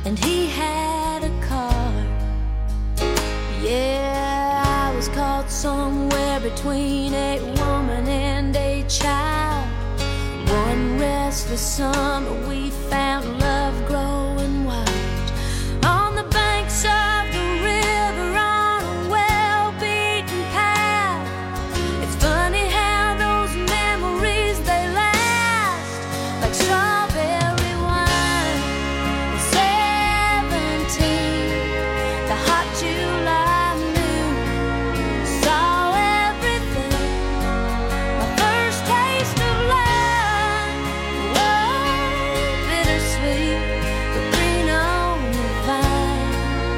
and he had a car. Yeah, I was caught somewhere between a woman and a child. One restless summer we found love growing wild on the banks of the river on a well-beaten path. It's funny how those memories, they last like strawberry wine. At 17, the hot July moon saw everything. My first taste of love, bittersweet, but green on the vine,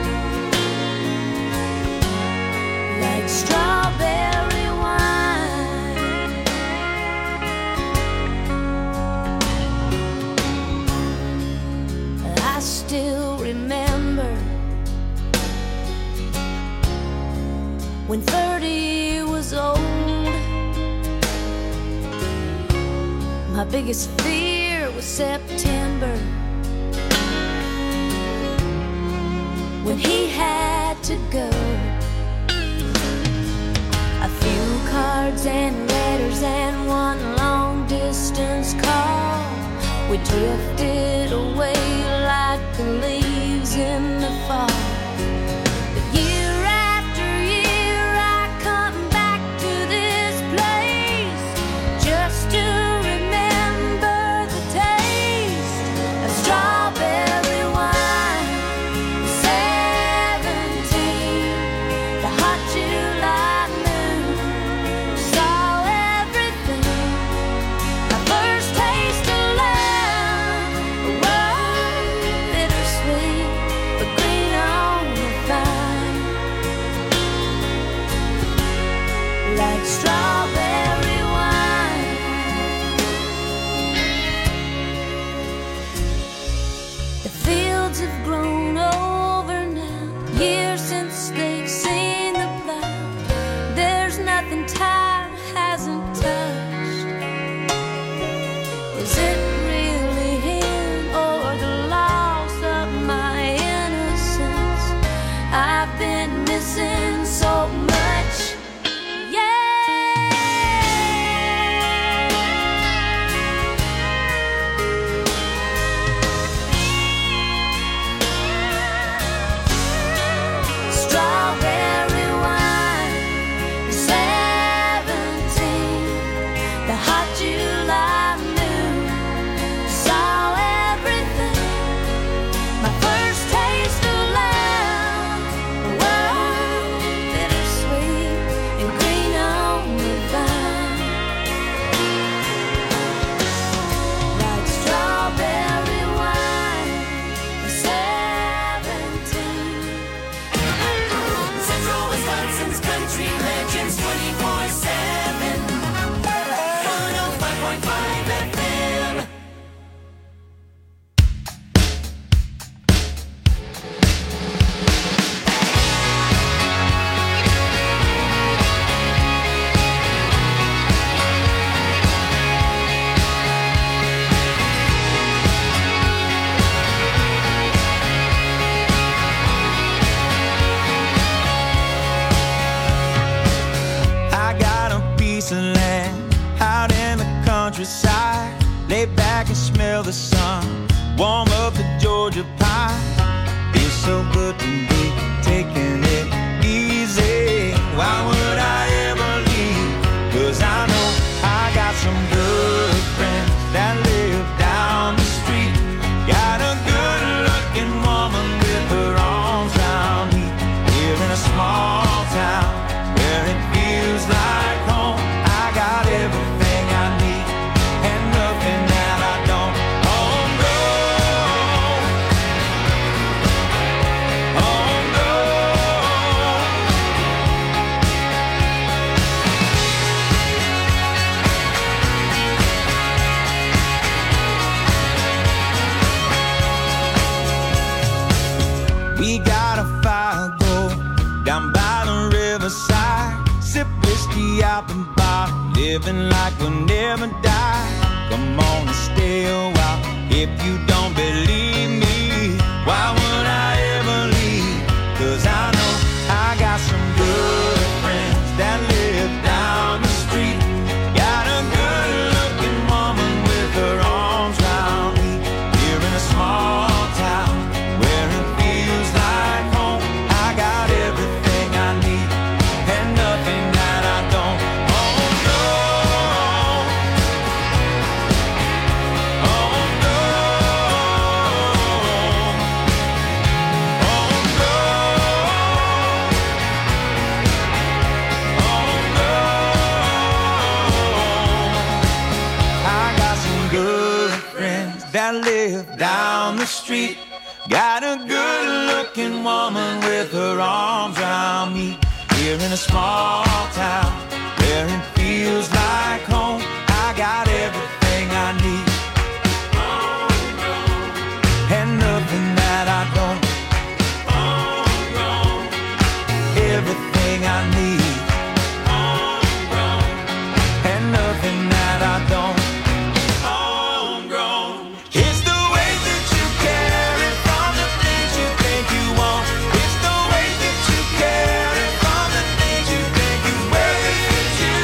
like strawberry wine. I still remember when 30 was old. My biggest fear was September, when he had to go. A few cards and letters and one long distance call. We drifted away like the leaves in the fall. But year after year I come back to this place just to remember the taste of strawberry wine. 17, the hot July moon saw everything. My first taste of love, bittersweet, but green on the vine, like strawberry wine. The fields have grown over now, years since they've seen the plow. There's nothing time hasn't touched. Is it really him or the loss of my innocence? I've been missing so much. Strawberry wine, 17, the hot July moon saw everything. My first taste of love, bittersweet and green on the vine, like strawberry wine, 17. Central Wisconsin's country legends 24/7. 105.5 FM. I got a piece of land out in the countryside. Lay back and smell the sun, warm up the Georgia pie. Feels so good to be taking it easy. Why would I ever leave? 'Cause I know I got some good friends that live down the street. Got a good looking woman with her arms round me. Live in a small town where it feels like home. I got everything I need and nothing that I don't. Oh no, oh no. We got a fire go down by the riverside. Sip whiskey out the bar, living like we'll never die. Come on and stay a while if you don't believe me. Why would down the street. Got a good-looking woman with her arms around me. Here in a small town where it feels like home, I got everything I need and nothing that I don't. Everything I need and nothing that I don't. Homegrown. It's the way that you carry from the things you think you want. It's the way that you carry from the things you think you wear. It's you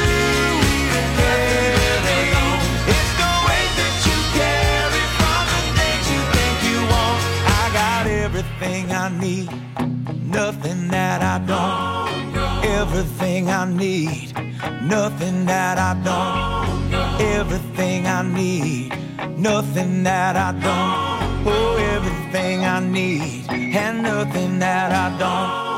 carry on. It's the way that you carry from the things you think you want. I got everything I need, nothing that I don't. Everything I need, nothing that I don't. Everything I need, nothing that I don't. Oh, everything I need, and nothing that I don't.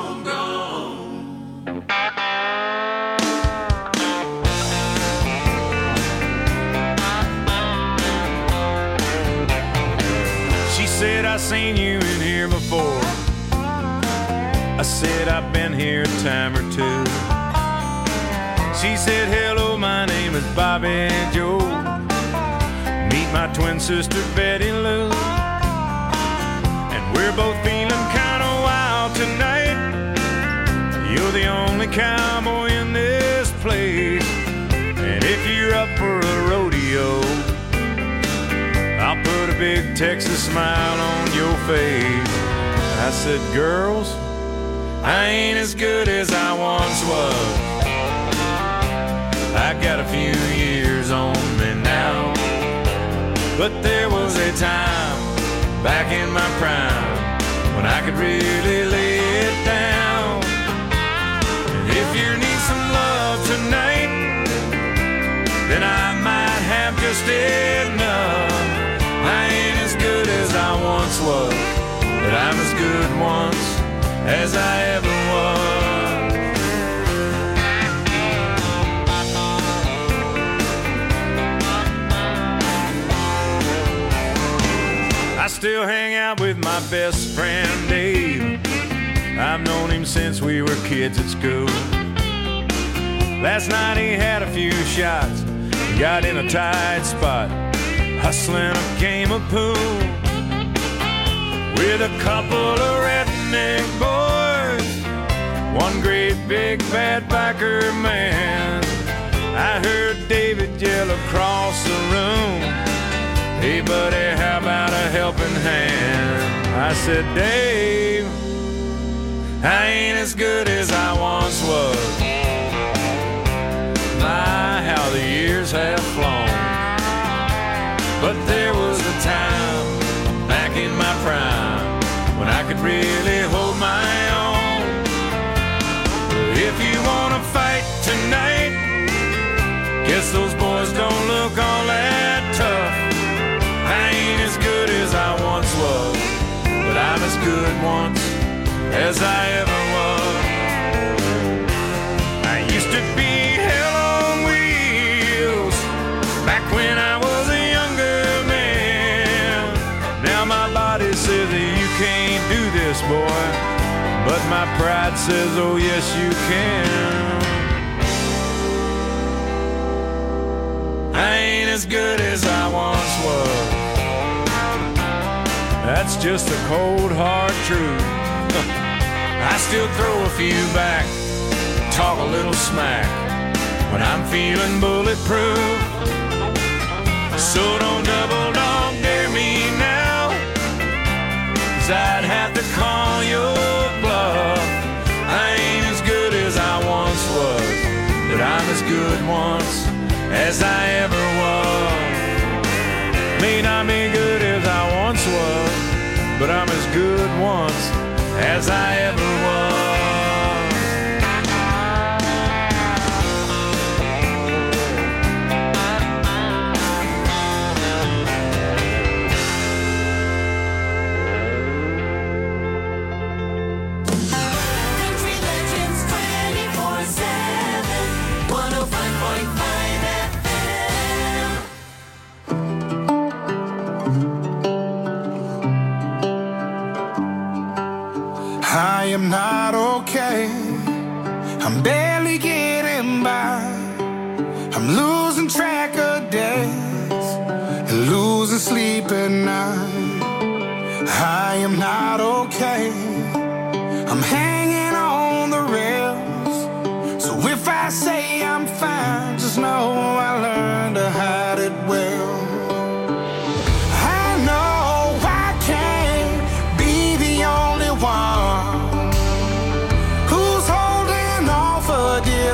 She said, I seen you in here before. I said, I've been here a time or two. She said, hello, my name is Bobby Joe. Meet my twin sister, Betty Lou. And we're both feeling kind of wild tonight. You're the only cowboy in this place. And if you're up for a rodeo, I'll put a big Texas smile on your face. I said, girls, I ain't as good as I once was. I got a few years on me now, but there was a time back in my prime when I could really lay it down. And if you need some love tonight, then I might have just enough. I ain't as good as I once was, but I'm as good once as I ever was. I still hang out with my best friend Dave. I've known him since we were kids at school. Last night he had a few shots, got in a tight spot, hustling a game of pool with a couple of redneck boys, one great big bad biker man. I heard David yell across the room, hey buddy, how about a helping hand? I said, Dave, I ain't as good as I once was. My, how the years have flown. But there was a time back in my prime when I could really hold my own. If you wanna fight tonight, guess those boys don't look all that tough. I ain't as good as I once was, but I'm as good once as I ever was. I used to be hell on wheels back when I was a younger man. Now my body says that you can't do this, boy, but my pride says, oh yes you can. I ain't as good as I once was. That's just the cold hard truth. I still throw a few back, talk a little smack when I'm feeling bulletproof. So don't double dog dare me now, 'cause I'd have to call your bluff. I ain't as good as I once was, but I'm as good once as I ever was. May not be good as I once was, but I'm as good once as I ever was. Country Legends 24/7, 105.5 FM. am not okay. I'm barely getting by. I'm losing track of days and losing sleep at night. I am not okay. I'm hanging on the rails. So if I say I'm fine, just know I learned to hide it well. I know I can't be the only one who's holding on for dear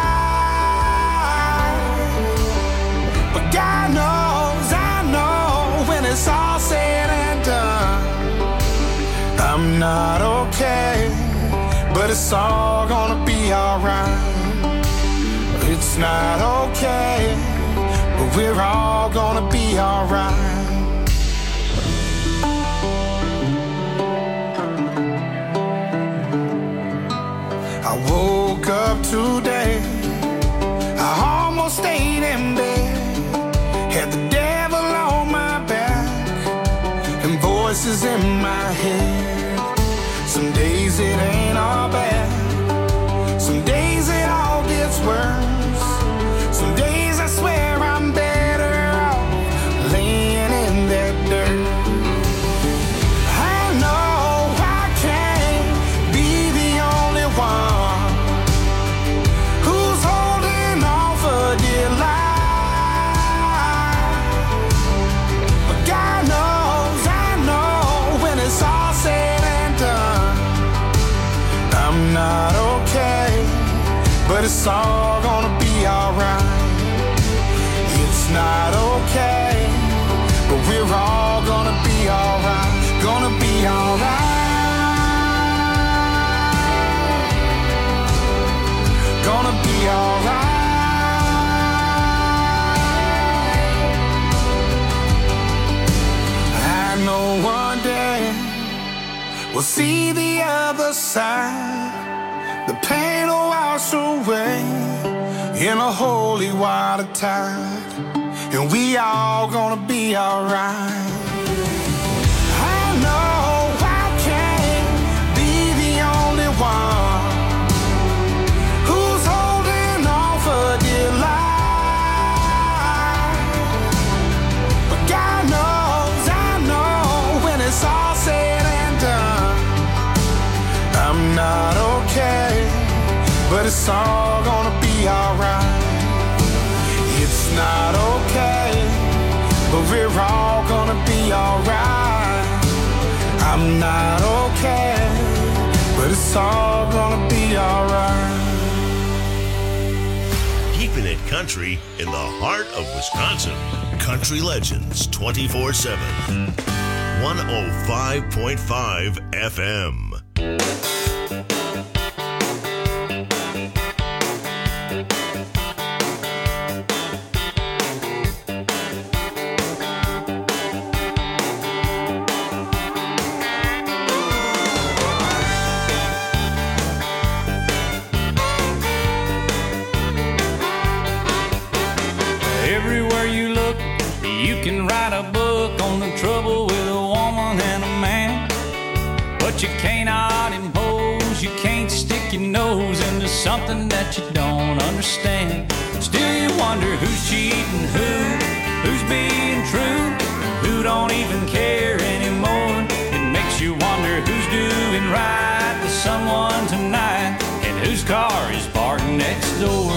life. But God knows, I know when it's all said and done, I'm not okay, but it's all gonna be alright. It's not okay, but we're all gonna be alright. I woke up today, I almost stayed in bed, had the devil on my back and voices in my head. Some days it ain't all bad, some days it all gets worse. Some days I swear I'm better off laying in that dirt. I know I can't be the only one who's holding on for dear life. But God knows, I know when it's all said and done, I'm not okay, but it's all gonna be alright. It's not okay, but we're all gonna be alright. Gonna be alright. Gonna be alright. I know one day we'll see the other side. The pain will wash away in a holy water tide, and we all gonna be alright. I know I can't be the only one who's holding on for dear life. But God knows, I know when it's all said and done, I'm not okay, but it's all gonna be alright. It's not okay, but we're all gonna be alright. I'm not okay, but it's all gonna be alright. Keeping it country in the heart of Wisconsin. Country Legends 24/7. 105.5 FM. Everywhere you look, you can write a book on the trouble with a woman and a man. But you cannot impose, you can't stick your nose into something that you don't understand. Still you wonder who's cheating who's being true, who don't even care anymore. It makes you wonder who's doing right to someone tonight, and whose car is parked next door.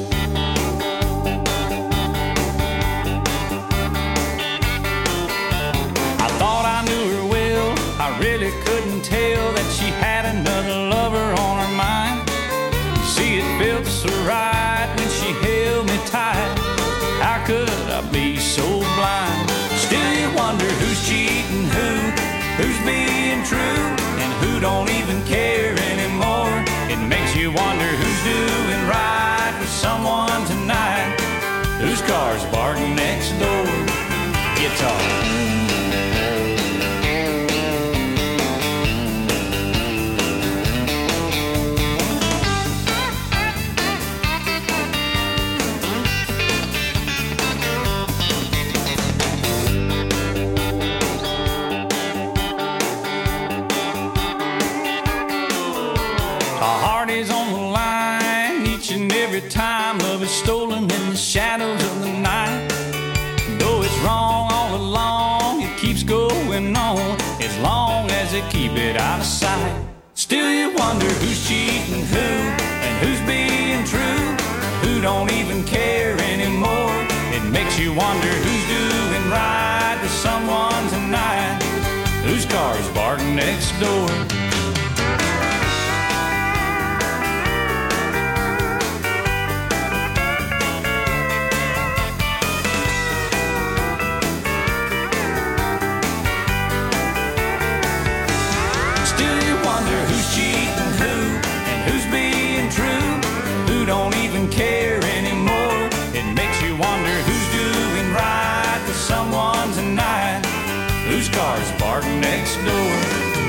I really couldn't tell that she had another lover on her mind. You see, it felt so right when she held me tight. How could I be so blind? Still you wonder who's cheating who's being true, and who don't even care anymore. It makes you wonder who's doing right with someone tonight, whose car's parked next door. Guitar. stolen in the shadows of the night. Though it's wrong all along, it keeps going on as long as they keep it out of sight. Still you wonder who's cheating who and who's being true, who don't even care anymore. It makes you wonder who's doing right to someone tonight, whose car's parked next door. Don't even care anymore. It makes you wonder who's doing right to someone tonight, whose car's parked next door.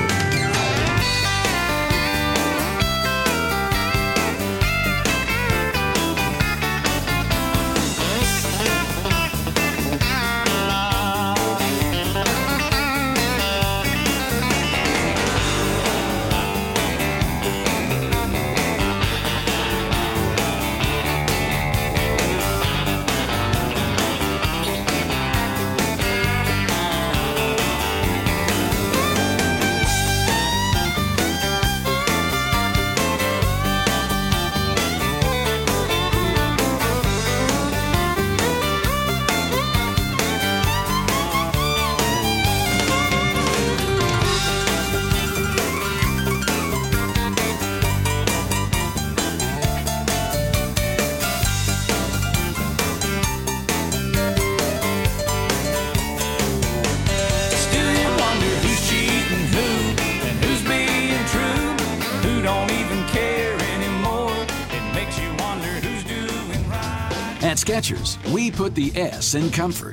At Skechers, we put the S in comfort.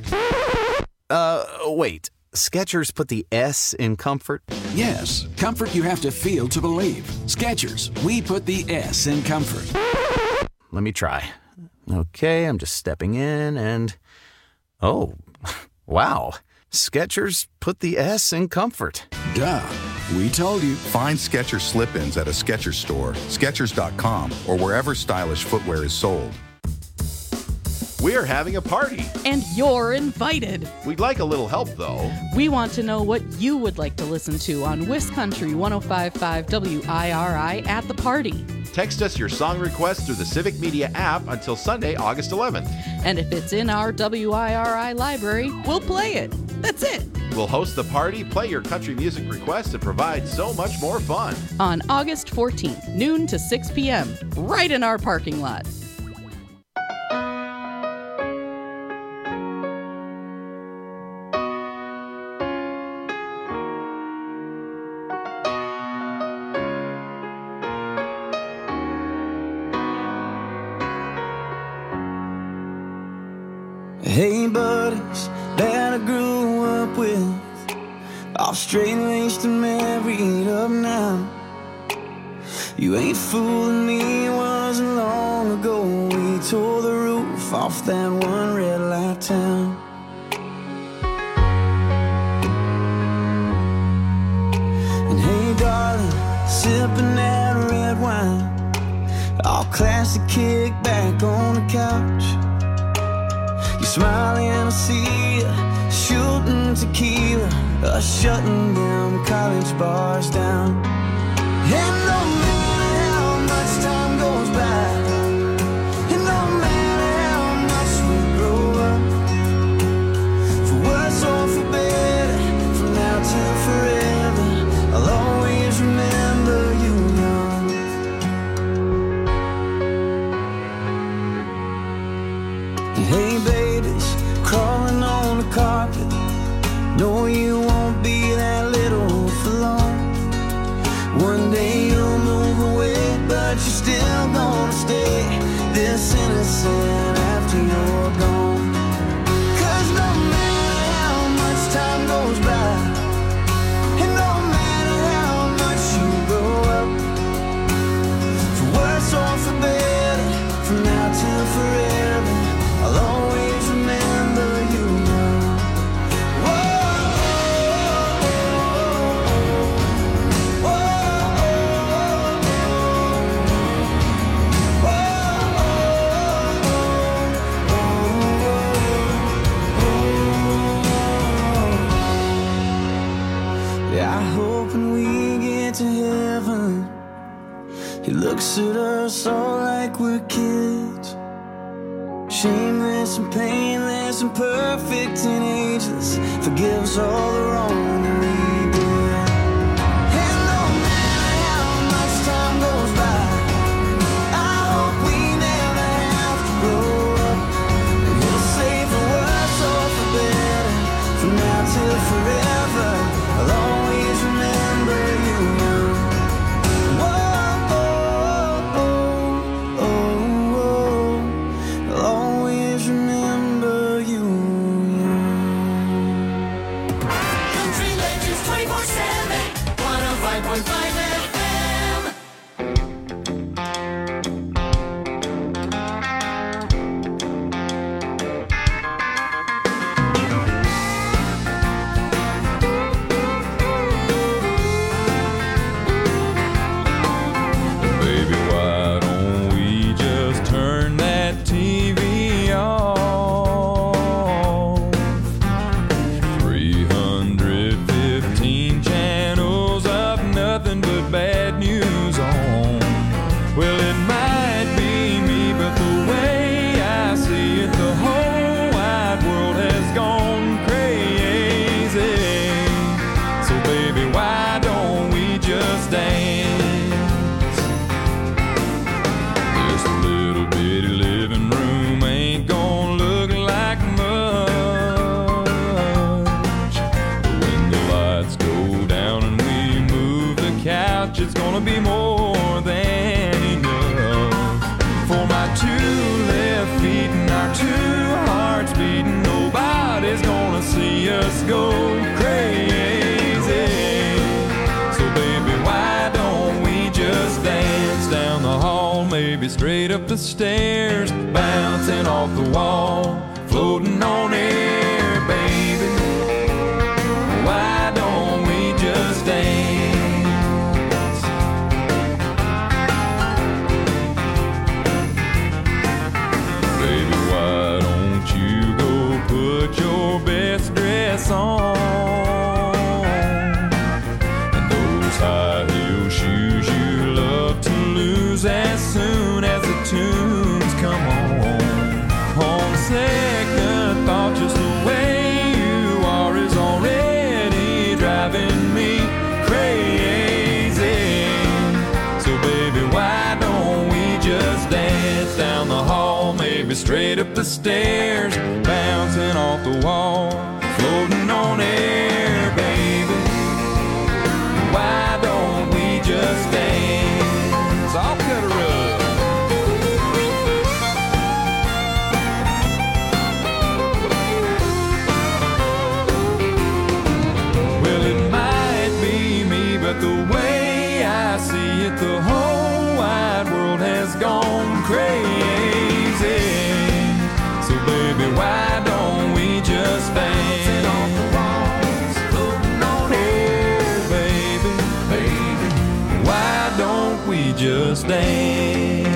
Wait. Skechers put the S in comfort? Yes, comfort you have to feel to believe. Skechers, we put the S in comfort. Let me try. Okay, I'm just stepping in and... Oh, wow. Skechers put the S in comfort. Duh. We told you. Find Skechers slip-ins at a Skechers store, Skechers.com, or wherever stylish footwear is sold. We're having a party. And you're invited. We'd like a little help, though. We want to know what you would like to listen to on WisCountry 105.5 WIRI at the party. Text us your song request through the Civic Media app until Sunday, August 11th. And if it's in our WIRI library, we'll play it. That's it. We'll host the party, play your country music request, and provide so much more fun. On August 14th, noon to 6 p.m., right in our parking lot. Hey buddies that I grew up with, all straight-laced and married up now. You ain't fooling me, it wasn't long ago we tore the roof off that one red light town. And hey darling, sipping that red wine, all classic kick back on the couch. Smiling, I see you shooting tequila, shutting them college bars down. And no matter how much time goes by, and no matter how much we grow up, for worse or for better, from now till forever, I'll always remember you young. Hey babies, crawling on the carpet, no you won't be that little for long. One day you'll move Yeah, I hope when we get to heaven, he looks at us all like we're kids, shameless and painless and perfect and ageless, forgives all the wrong that we did. And no matter how much time goes by, I hope we never have to grow up. He'll say for worse or for better, from now till forever, I'll always remember you young. Whoa, oh, oh, oh, oh. I'll always remember you young. Country Legends 24/7, 105.5 FM. Baby, why don't we just turn that TV off? 315 channels of nothing but bad news on. Well, it might be me, but the way I see it, the whole wide world has gone crazy. So baby, why don't we just dance? This little bitty living room ain't gonna look like much. But when the lights go down and we move the couch, it's gonna be more than enough. For my two left feet and our two hearts beating, nobody's gonna see us go crazy. So baby, why don't we just dance down the hall, maybe straight up the stairs, bouncing off the wall, floating on air, baby. Why don't we just dance? Baby, why don't you go put your best dress on? And those high heel shoes you love to lose as soon as the tunes come on. On second thought, just the way you are is already driving me crazy. So baby, why don't we just dance down the hall, maybe straight up the stairs, bouncing off the wall, floating on air, baby. Why don't we just dance? I'll cut a rug. Well, it might be me, but the way I see it, the whole wide world has gone crazy. So baby, why don't we just dance? Off the walls, floating on air, baby, baby. Why don't we just dance?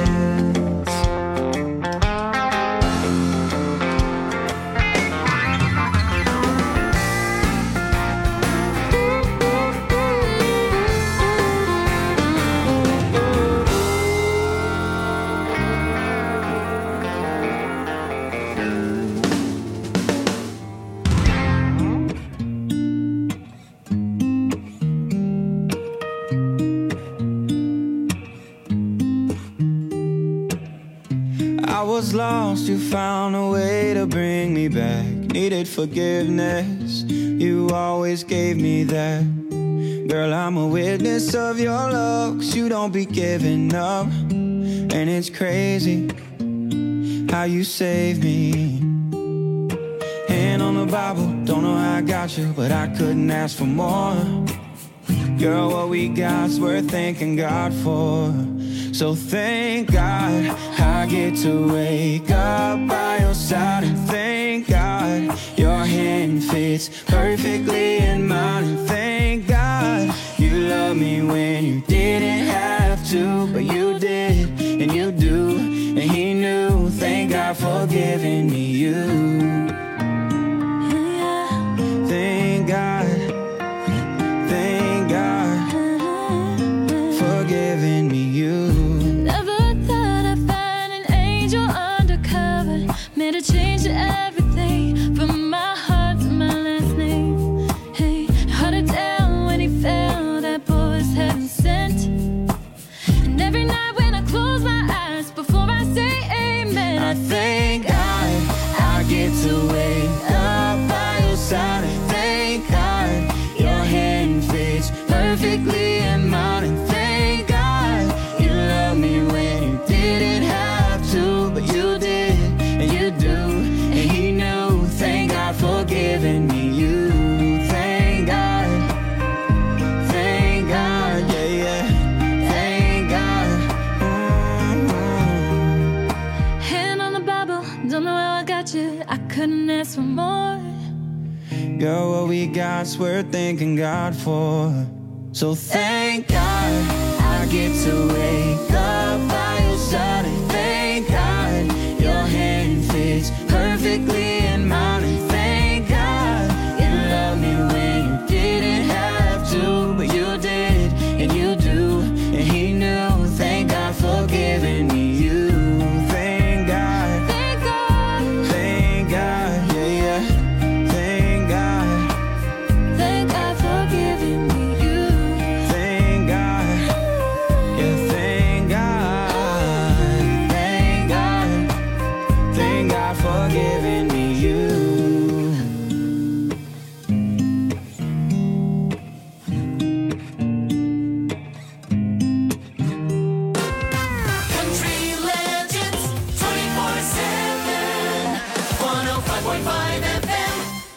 I was lost, you found a way to bring me back. Needed forgiveness, you always gave me that. Girl, I'm a witness of your love, 'cause you don't be giving up. And it's crazy how you saved me. Hand on the Bible, don't know how I got you, but I couldn't ask for more. Girl, what we got's worth thanking God for. So thank God I get to wake up by your side, and thank God your hand fits perfectly in mine, and thank God you love me when you didn't have to, but you did and you do, and he knew. Thank God for giving me you. Thank God, thank perfectly in mine. And thank God you loved me when you didn't have to, but you did, and you do, and he knew. Thank God for giving me you. Thank God, yeah, yeah. Thank God. Hand on the Bible, don't know how I got you. I couldn't ask for more. Girl, what we got's worth thanking God for. So thank God I get to wake up by your side. And thank God your hand fits perfectly in mine. And thank God you love me when you didn't have to, but you did, and you do, and he knew. Thank God for giving me you. Thank God, Thank God, thank God, yeah, yeah. Thank God, thank God for giving me you. thank God, yeah, thank God, thank God, thank God for giving me you. Country Legends 24/7. 105.5 FM.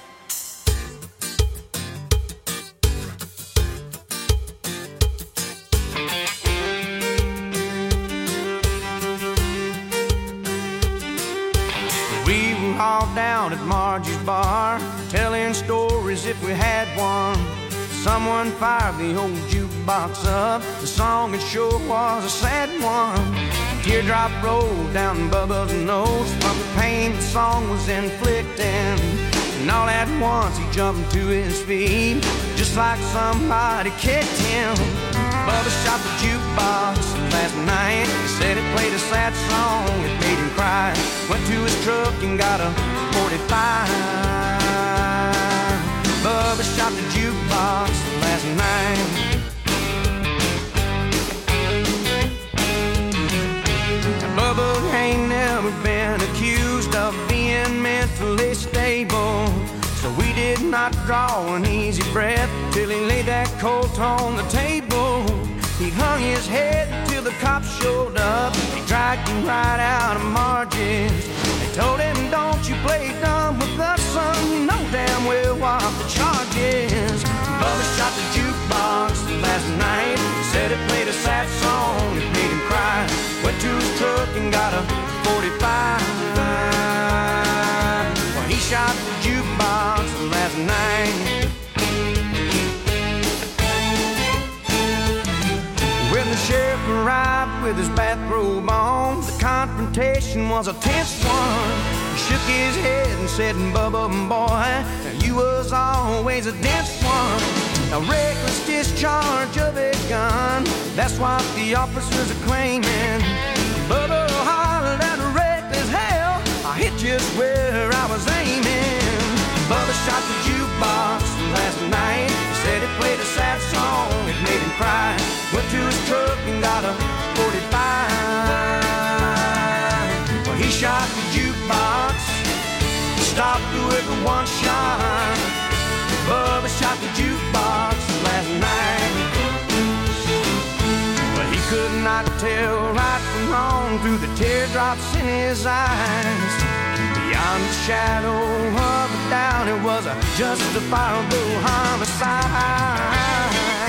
We were all down at Margie's bar, telling stories if we had one. Someone fired the old jukebox up. The song it sure was a sad one. A teardrop rolled down Bubba's nose from the pain the song was inflicting. And all at once he jumped to his feet, just like somebody kicked him. Bubba shot the jukebox last night. He said it played a sad song, it made him cry. Went to his truck and got a 45. Bubba shot the jukebox last night. Bubba ain't never been accused of being mentally stable, so we did not draw an easy breath till he laid that Colt on the table. He hung his head till the cops showed up. They dragged him right out of Margie's. They told him, don't you play dumb with us, son. You know damn well what the charge is. Bubba shot the jukebox last night. Said it played a sad song, it made him cry. Went to his truck and got a 45. Well, he shot the jukebox last night. When the sheriff arrived with his bathrobe on, the confrontation was a tense one. He shook his head and said, Bubba, boy, you was always a dense one. A reckless discharge of a gun, that's what the officers are claiming. Bubba hollered at a reckless hell, I hit just where I was aiming. Bubba shot the jukebox last night. He said it played a sad song, it made him cry. Went to his truck and got a 45. Well, he shot the jukebox, stopped with one shot. Bubba shot the jukebox last night. Well, he could not tell right from wrong through the teardrops in his eyes. Beyond the shadow of a doubt, it was a justifiable homicide.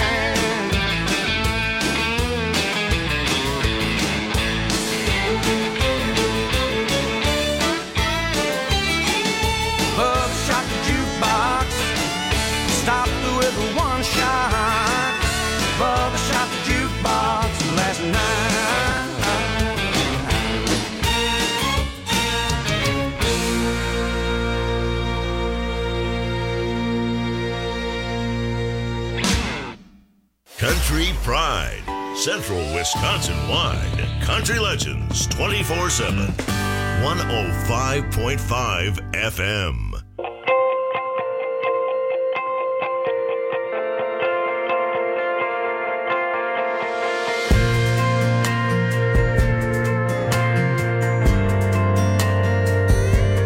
Bubba shot the jukebox, stopped with one shot. Bubba shot the jukebox last night. Country Pride, Central Wisconsin-wide. Country Legends 24/7. 105.5 FM.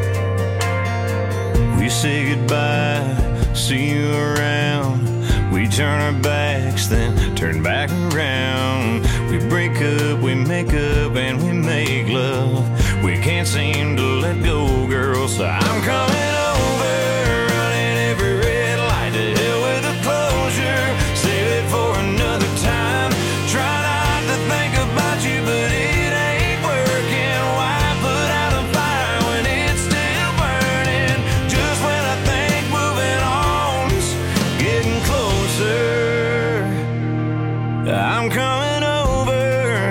We say goodbye, see you around. We turn our backs, then turn back around. We break up, we make up, and we make love. We can't seem to let go, girl, so I'm coming over, running every red light. To hell with the closure, save it for another time. Try not to think about you, but it ain't working. Why put out a fire when it's still burning? Just when I think moving on's getting closer, I'm coming over.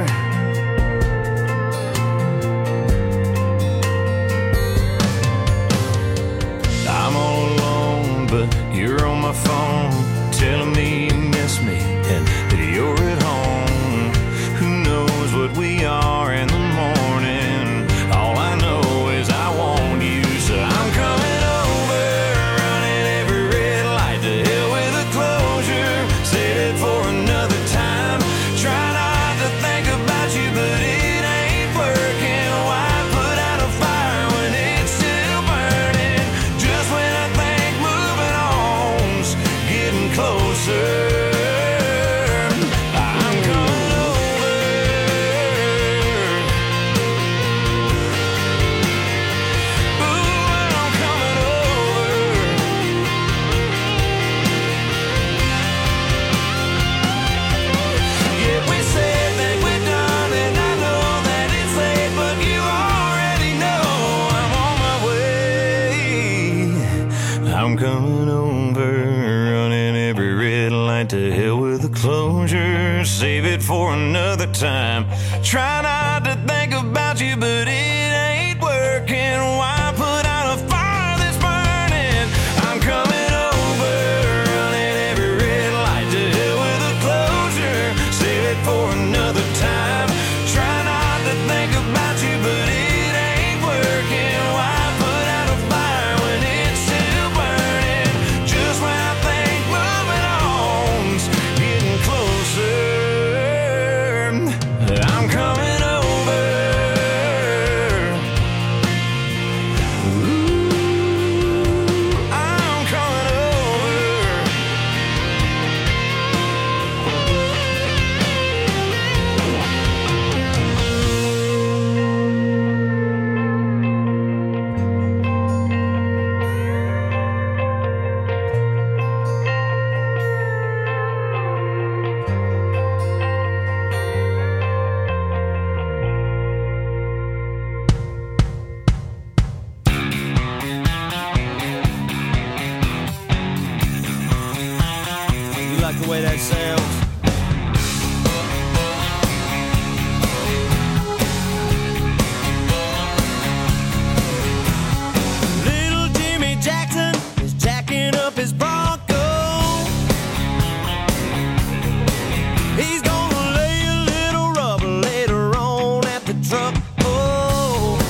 I'm all alone, but you're on my phone, telling me you miss me and that you're at home. Who knows what we are in the morning? All I know is I want you, so I'm coming over, running every red light. To hell with the closure, save it for another time. Try not to think about you, but it ain't working. Why put out a fire when it's still burning? Just when I think moving on's getting closer, I'm coming over. Ooh, I'm coming over. Yeah, we said that we're done, and I know that it's late, but you already know I'm on my way. I'm coming over, running every red light. To hell with the closure, save it for another time. Try not to think about you, but it ain't working. Why put out a fire that's burning? I'm coming over, running every red light. To hell with the closure, save it for another time. Try not to think about you, but it ain't working. Why put out a fire when it's still burning? Just when I think moving on's getting closer, I'm coming over. Ooh, I'm coming over. You like the way that sounds? Little Jimmy Jackson is jacking up his Bronco. He's gonna lay a little rubber later on at the truck. Oh,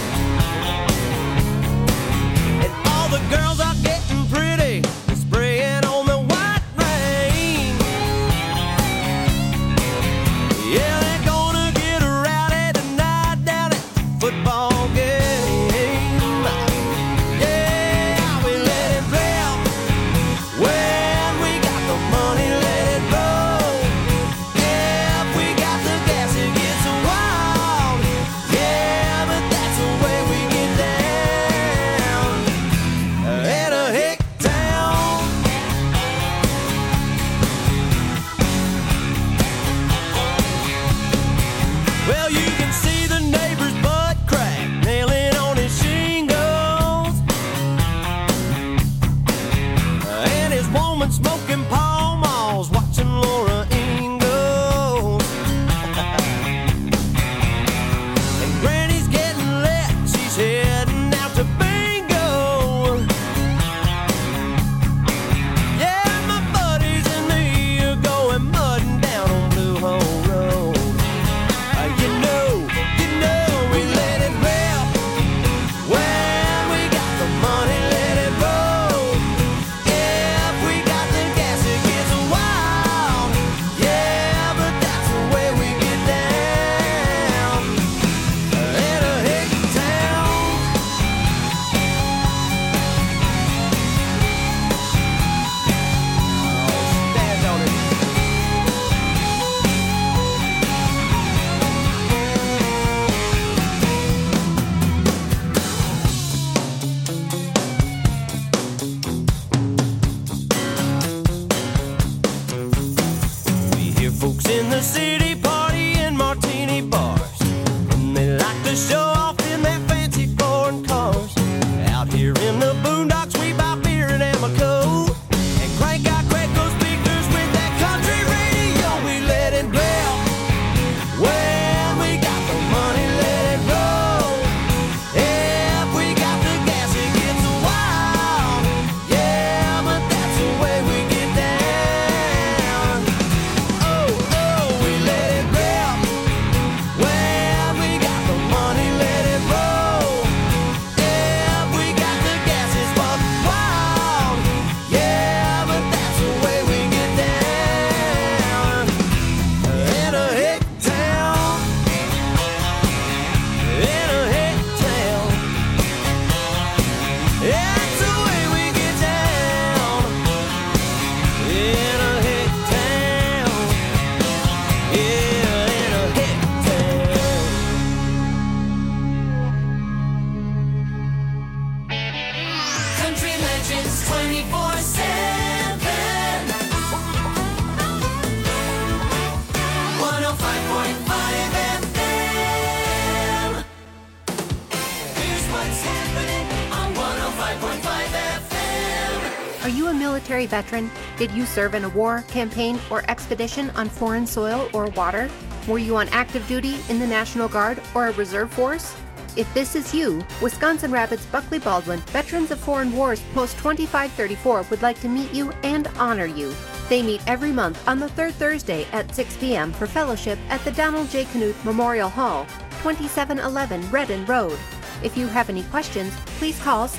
and all the girls are getting pretty, spraying on the white rain. the city, party in martini bars. And they like to show off in their fancy foreign cars. Out here in the boondocks, we buy beer at Amoco and crank out Craigco speakers with that country radio. We let it blow. Well, we got the money, let it roll. If we got the gas, it gets wild. Yeah, but that's the way we get down. Oh, we let it rip. Well, we got the money, let it roll. If we got the gas, it's buck wild. Yeah, but that's the way we get down. In a hick town. In a hick town. That's the way we get down. In a hick town. Yeah, in a hick town. Country Legends 24/7. 105.5 FM. Here's what's happening on 105.5 FM. Are you a military veteran? Did you serve in a war, campaign, or expedition on foreign soil or water? Were you on active duty in the National Guard or a reserve force? If this is you, Wisconsin Rapids Buckley Baldwin Veterans of Foreign Wars Post 2534 would like to meet you and honor you. They meet every month on the third Thursday at 6 p.m. for fellowship at the Donald J. Knuth Memorial Hall, 2711 Redden Road. If you have any questions, please call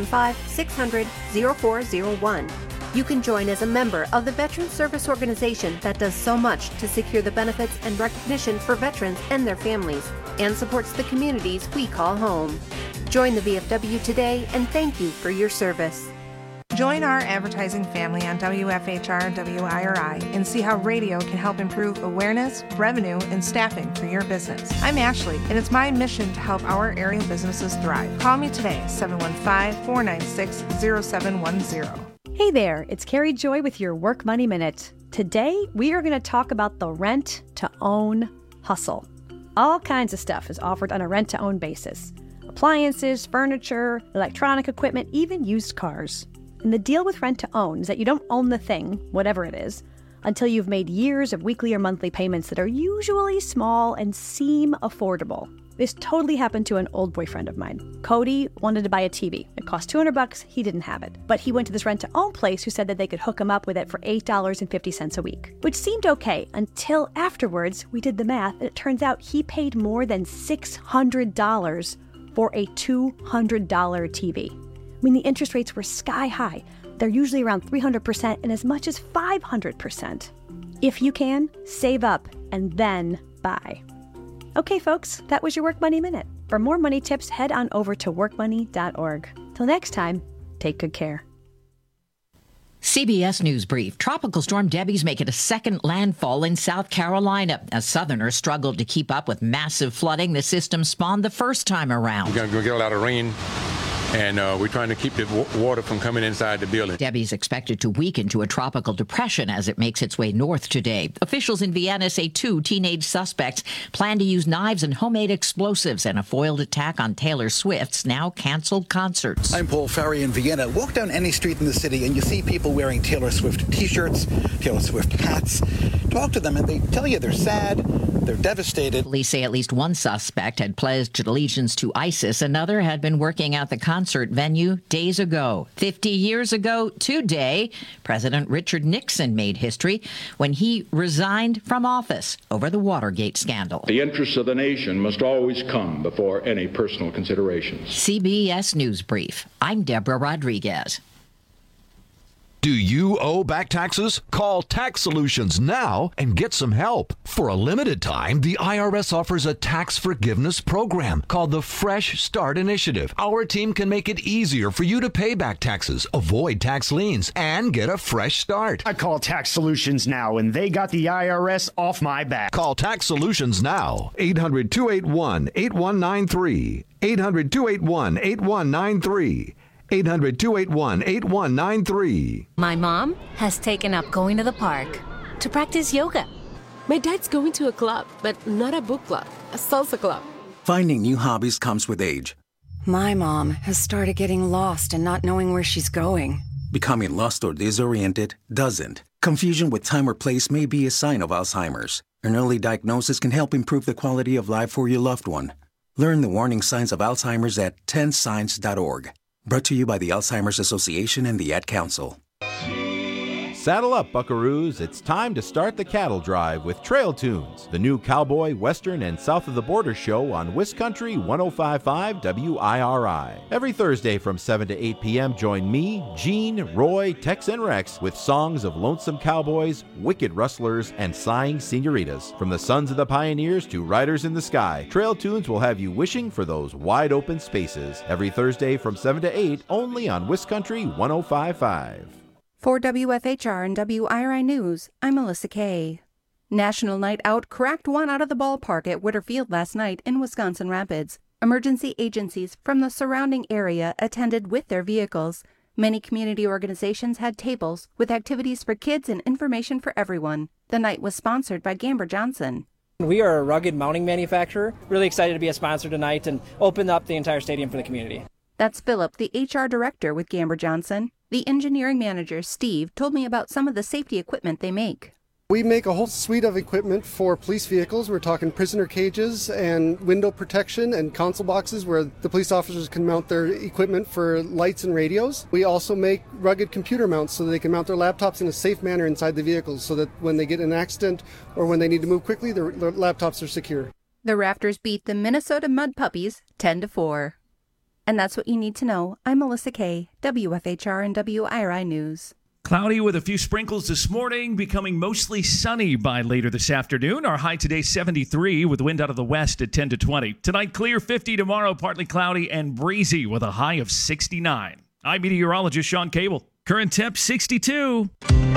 715-600-0401. You can join as a member of the Veterans Service Organization that does so much to secure the benefits and recognition for veterans and their families, and supports the communities we call home. Join the VFW today, and thank you for your service. Join our advertising family on WFHR WIRI and see how radio can help improve awareness, revenue, and staffing for your business. I'm Ashley, and it's my mission to help our area businesses thrive. Call me today, 715-496-0710. Hey there, it's Carrie Joy with your Work Money Minute. Today, we are going to talk about the rent-to-own hustle. All kinds of stuff is offered on a rent-to-own basis. Appliances, furniture, electronic equipment, even used cars. And the deal with rent-to-own is that you don't own the thing, whatever it is, until you've made years of weekly or monthly payments that are usually small and seem affordable. This totally happened to an old boyfriend of mine. Cody wanted to buy a TV. It cost $200, he didn't have it. But he went to this rent-to-own place who said that they could hook him up with it for $8.50 a week, which seemed okay until afterwards we did the math, and it turns out he paid more than $600 for a $200 TV. I mean, the interest rates were sky high. They're usually around 300% and as much as 500%. If you can, save up and then buy. Okay, folks, that was your Work Money Minute. For more money tips, head on over to workmoney.org. Till next time, take good care. CBS News Brief. Tropical Storm Debbie's making a second landfall in South Carolina. As Southerners struggled to keep up with massive flooding the system spawned the first time around. We're going to get a lot of rain, and we're trying to keep the water from coming inside the building. Debbie's expected to weaken to a tropical depression as it makes its way north today. Officials in Vienna say 2 teenage suspects plan to use knives and homemade explosives in a foiled attack on Taylor Swift's now canceled concerts. I'm Paul Farry in Vienna. Walk down any street in the city and you see people wearing Taylor Swift t-shirts, Taylor Swift hats. Talk to them and they tell you they're sad, they're devastated. Police say at least one suspect had pledged allegiance to ISIS. Another had been working at the concert venue days ago. 50 years ago today, President Richard Nixon made history when he resigned from office over the Watergate scandal. The interests of the nation must always come before any personal considerations. CBS News Brief. I'm Deborah Rodriguez. Do you owe back taxes? Call Tax Solutions now and get some help. For a limited time, the IRS offers a tax forgiveness program called the Fresh Start Initiative. Our team can make it easier for you to pay back taxes, avoid tax liens, and get a fresh start. I call Tax Solutions now, and they got the IRS off my back. Call Tax Solutions now. 800-281-8193. 800-281-8193. 800-281-8193. My mom has taken up going to the park to practice yoga. My dad's going to a club, but not a book club, a salsa club. Finding new hobbies comes with age. My mom has started getting lost and not knowing where she's going. Becoming lost or disoriented doesn't. Confusion with time or place may be a sign of Alzheimer's. An early diagnosis can help improve the quality of life for your loved one. Learn the warning signs of Alzheimer's at 10signs.org. Brought to you by the Alzheimer's Association and the Ad Council. Saddle up, buckaroos. It's time to start the cattle drive with Trail Tunes, the new cowboy, western, and south of the border show on WisCountry 105.5 WIRI. Every Thursday from 7 to 8 p.m., join me, Gene, Roy, Tex, and Rex with songs of lonesome cowboys, wicked rustlers, and sighing senoritas. From the sons of the pioneers to riders in the sky, Trail Tunes will have you wishing for those wide open spaces. Every Thursday from 7 to 8, only on WisCountry 105.5. For WFHR and WIRI News, I'm Melissa Kay. National Night Out cracked one out of the ballpark at Witter Field last night in Wisconsin Rapids. Emergency agencies from the surrounding area attended with their vehicles. Many community organizations had tables with activities for kids and information for everyone. The night was sponsored by Gamber Johnson. We are a rugged mounting manufacturer. Really excited to be a sponsor tonight and open up the entire stadium for the community. That's Philip, the HR director with Gamber Johnson. The engineering manager, Steve, told me about some of the safety equipment they make. We make a whole suite of equipment for police vehicles. We're talking prisoner cages and window protection and console boxes where the police officers can mount their equipment for lights and radios. We also make rugged computer mounts so that they can mount their laptops in a safe manner inside the vehicles so that when they get in an accident or when they need to move quickly, their laptops are secure. The Rafters beat the Minnesota Mud Puppies 10-4. And that's what you need to know. I'm Melissa Kay, WFHR and WIRI News. Cloudy with a few sprinkles this morning, becoming mostly sunny by later this afternoon. Our high today 73 with wind out of the west at 10 to 20. Tonight clear 50, tomorrow partly cloudy and breezy with a high of 69. I'm meteorologist Sean Cable. Current temp 62.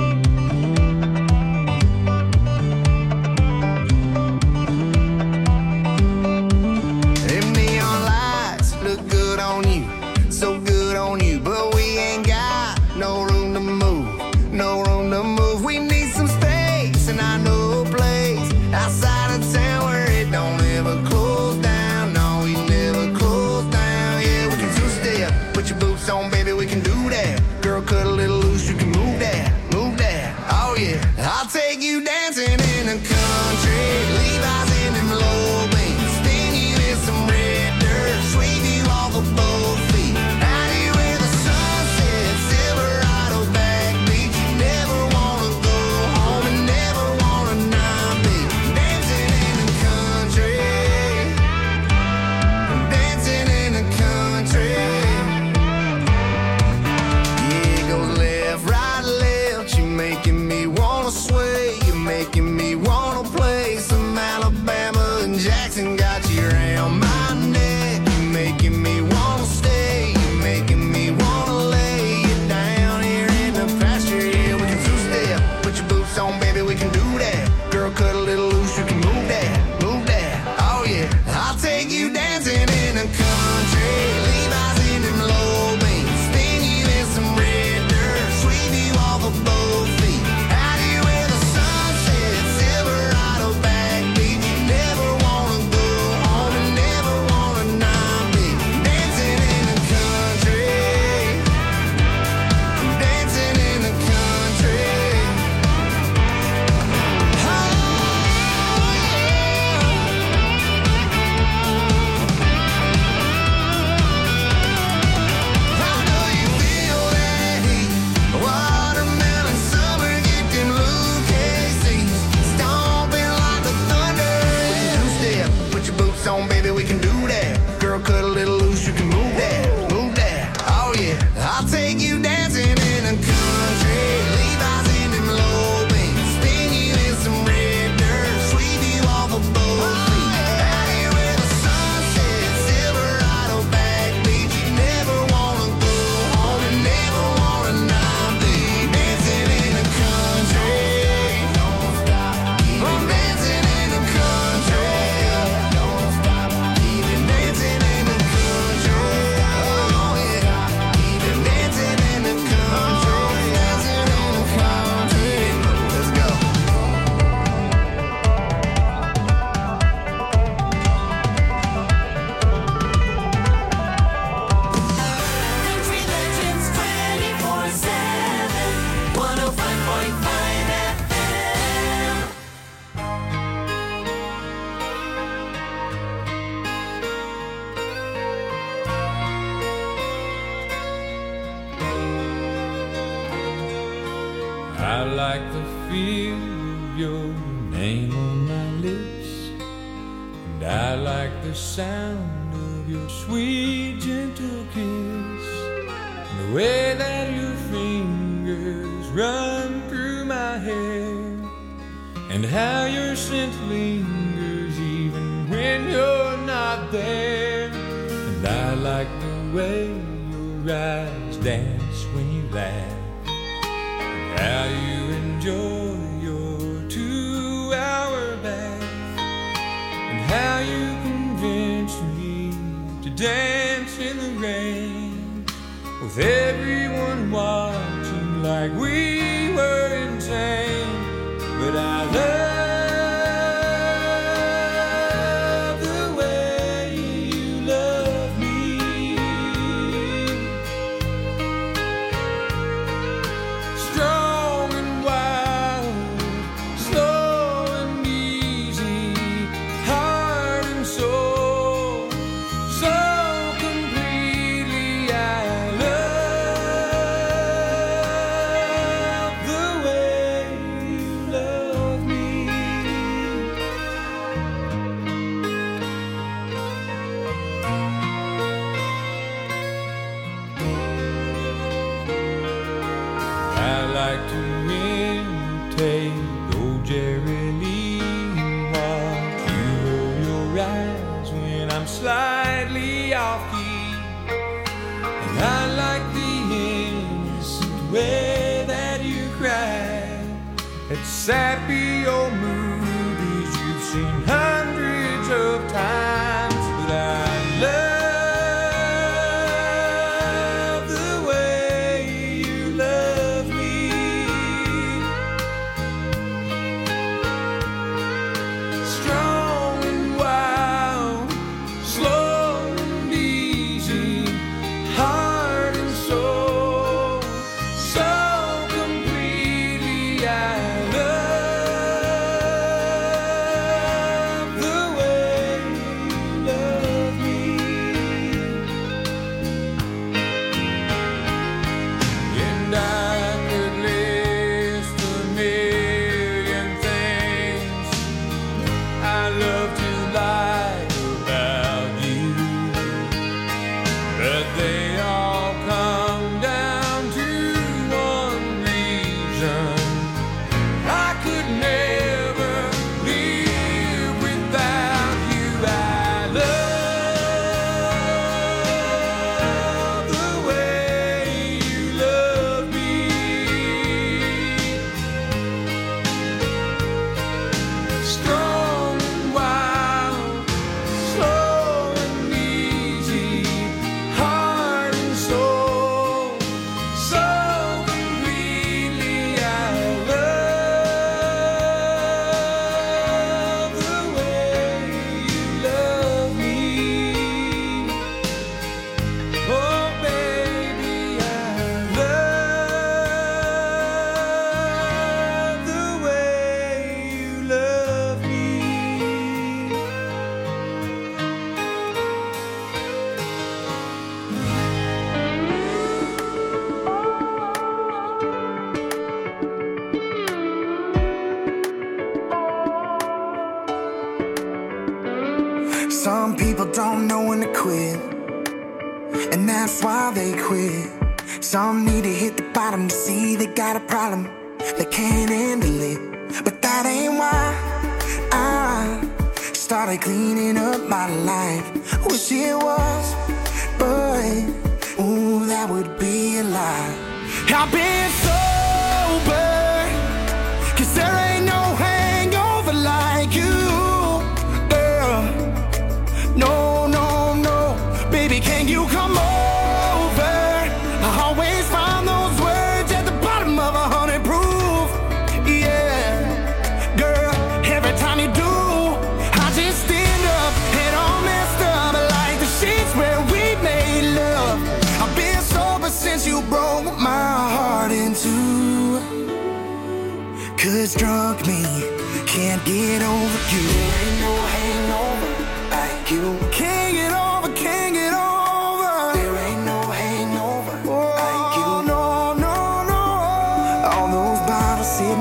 So good on you, but we ain't got no room to move, no room to move. We need some space, and I know a place outside of town where it don't ever close down. No, we never close down. Yeah, we can two-step, put your boots on, baby, we can do that. Girl, cut a little loose, you can move that, move that. like the feel of your name on my lips, and I like the sound of your sweet, gentle kiss, and the way that your fingers run through my hair, and how your scent lingers even when you're not there. And I like the way your eyes dance when you laugh, and how you enjoy your 2-hour bath, and how you convince me to dance in the rain, with everyone watching like we were insane. But I love the way you love me, strong and wild, slow and easy, heart and soul, so completely. I love the way you love me. I like to imitate old Jerry Lee and watch you roll your eyes when I'm slightly off key. And I like the innocent way that you cry at sappy old movies you've seen hundreds of times. But I love the way you love me, strong and wild, slow and easy, heart and soul, so completely. I love the way you love me. And I could list a million things I love to like about you, but they all come down to one reason: I could never live without you. I love the way you love me, strong and wild, slow and easy, heart and soul, so completely. I love the way you love me. Oh baby, I love the way you love me. Some people don't know when to quit, and that's why they quit. Some need to hit the bottom to see they got a problem, they can't handle it. But that ain't why I started cleaning up my life. Wish it was, but ooh, that would be a lie. I've been sober, 'cause there ain't no hangover like you, girl. No, no, no, baby, can you come over? I always find those words at the bottom of 100 proof. Yeah, girl, every time you do, I just stand up and all messed up like the sheets where we made love. I've been sober since you broke my heart in two. 'Cause drunk me can't get over you. There ain't no hangover like you. Can't get over, can't get over. There ain't no hangover like you. No, no, no. All those bottles sit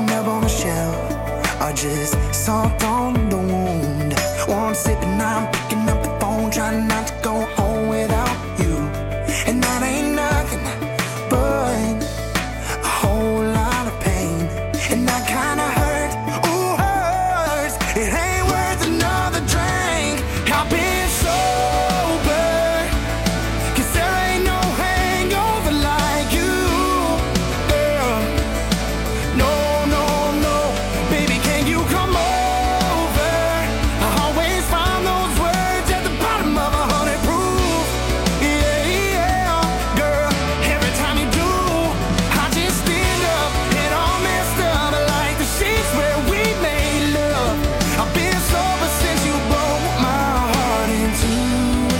or just salt on the wound. One sip and I'm picking up the phone, trying not to go home without you. And that ain't nothing but a whole lot of pain. And that kinda hurt, ooh hurts. It ain't worth another drink. I've been sober, 'cause there ain't no hangover like you, girl. No, no, no, baby, can you come over? I always find those words at the bottom of 100 proof. Yeah, yeah, girl, every time you do, I just stand up and all messed up like the sheets where we made love. I've been sober since you broke my heart in two.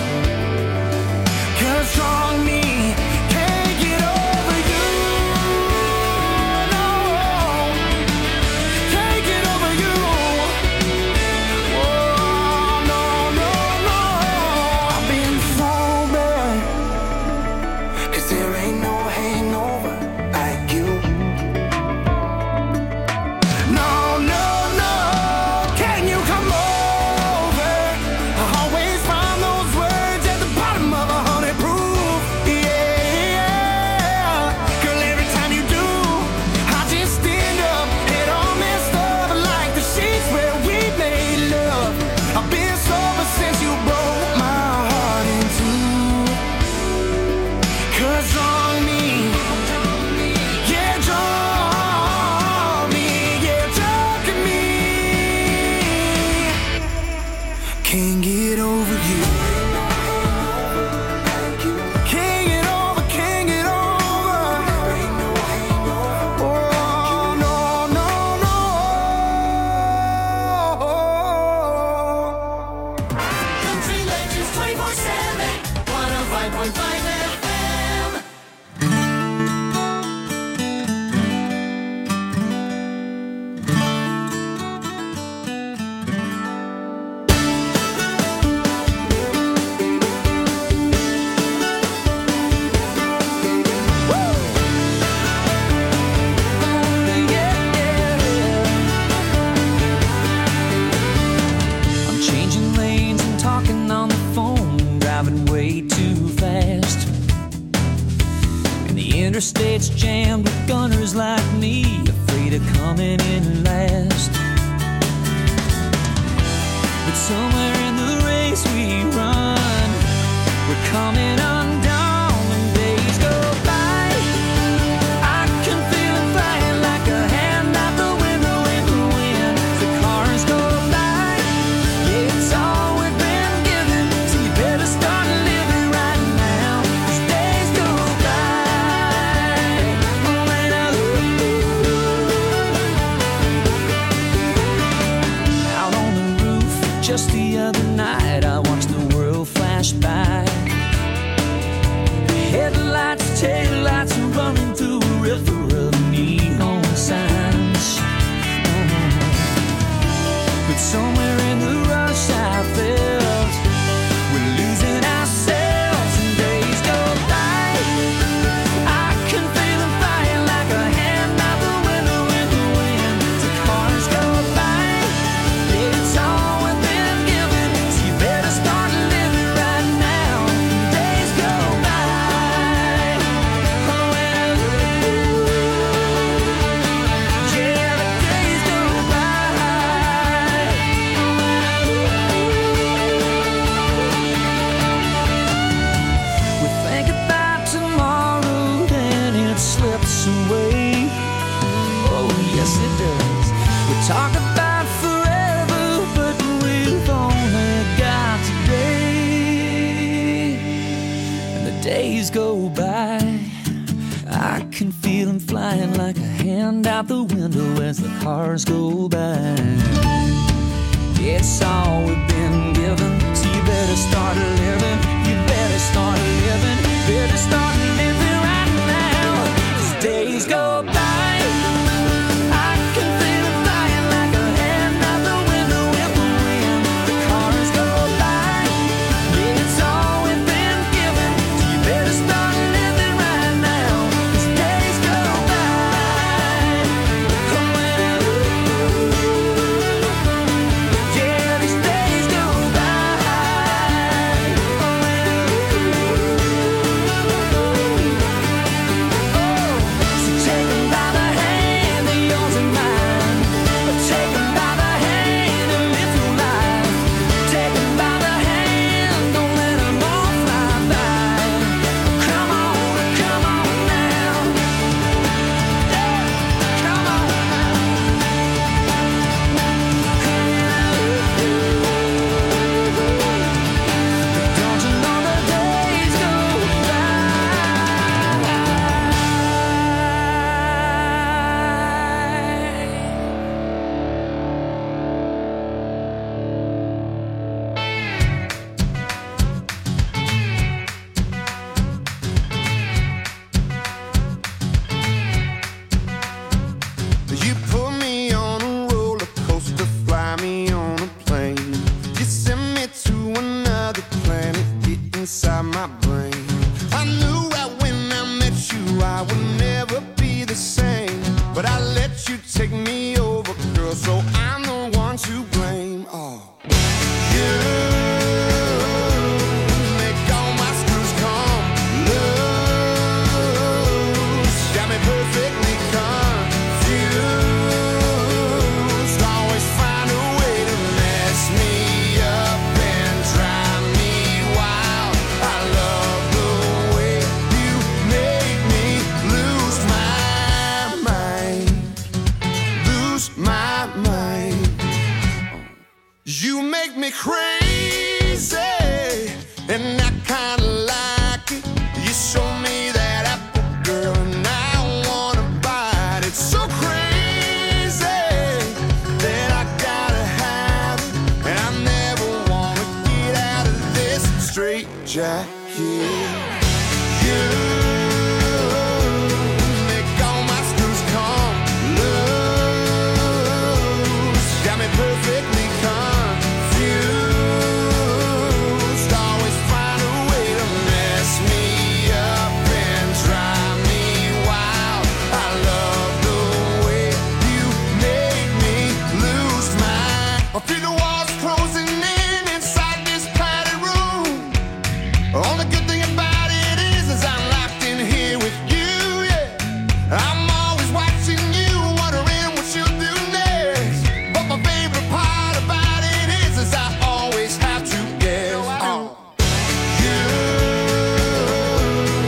'Cause strong me can't get over you. No, can't get over you. Oh, no, no, no. I've been sober, 'cause there ain't no hangover like you. No, no, no, can you come over? I always find those words at the bottom of 100 proof. Yeah, girl, every time you do, I just stand up and all messed up like the sheets where we made love. I've been sober since you broke my heart in two. 'Cause on me, yeah, drunk me, yeah, drunk me. Can't get over you. Can't get over, can't get over. Oh, no, no, no. Country Legends 24/7, 105.5 FM. I'm changing lanes and talking on the phone, driving way too fast. And the interstate's jammed with gunners like me, afraid of coming in last. But somewhere in the race we run, we're coming undone when days go by. I can feel it flying like a hand out the window in the wind. The cars go by. Yeah, it's all we've been given, so you better start living right now, 'cause days go by. Oh, and out on the roof just the other night, I watched the world flash by. Headlights, taillights, running through a river of neon signs. But somewhere in the rush I felt we're losing ourselves and days go by. I can feel them flying like a hand out the window in the wind. The cars go by. Yeah, it's all we've been given, so you better start living right now. Days go by. Oh, and yeah, the days go by. We think about tomorrow, then it slips away. Oh, yes, it does. We talk about forever, but we've only got today. And the days go by. I can feel them flying like a hand out the window as the cars go by. It's all we've been given, so you better start living. You better start living. Better start living right now, 'cause days go by. I can feel it flying like a hand out the window in the wind. The cars go by. Yeah, it's all we've been given, so you better start living right now, 'cause days go by. Oh, and make me crazy, and I kinda like it. You show me that apple, girl, and I wanna bite it. So crazy that I gotta have it, and I never wanna get out of this straight jacket. You make all my screws come loose, got me perfect